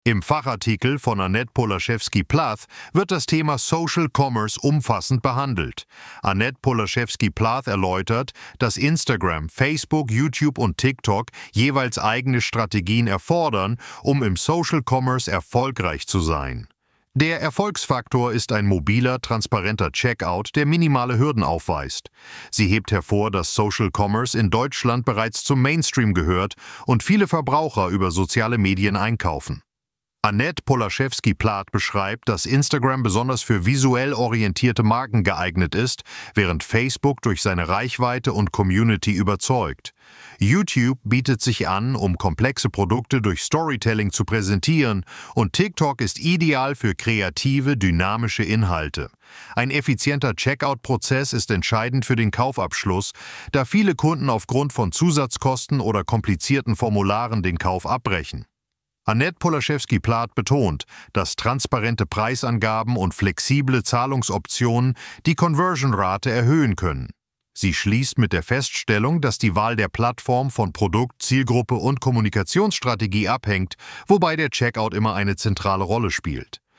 Im Fachartikel von Annette Polaschewski-Plath wird das Thema Social Commerce umfassend behandelt. Annette Polaschewski-Plath erläutert, dass Instagram, Facebook, YouTube und TikTok jeweils eigene Strategien erfordern, um im Social Commerce erfolgreich zu sein. Der Erfolgsfaktor ist ein mobiler, transparenter Checkout, der minimale Hürden aufweist. Sie hebt hervor, dass Social Commerce in Deutschland bereits zum Mainstream gehört und viele Verbraucher über soziale Medien einkaufen. Annette Polaschewski-Plath beschreibt, dass Instagram besonders für visuell orientierte Marken geeignet ist, während Facebook durch seine Reichweite und Community überzeugt. YouTube bietet sich an, um komplexe Produkte durch Storytelling zu präsentieren, und TikTok ist ideal für kreative, dynamische Inhalte. Ein effizienter Checkout-Prozess ist entscheidend für den Kaufabschluss, da viele Kunden aufgrund von Zusatzkosten oder komplizierten Formularen den Kauf abbrechen. Annette Polaschewski-Plath betont, dass transparente Preisangaben und flexible Zahlungsoptionen die Conversion-Rate erhöhen können. Sie schließt mit der Feststellung, dass die Wahl der Plattform von Produkt, Zielgruppe und Kommunikationsstrategie abhängt, wobei der Checkout immer eine zentrale Rolle spielt.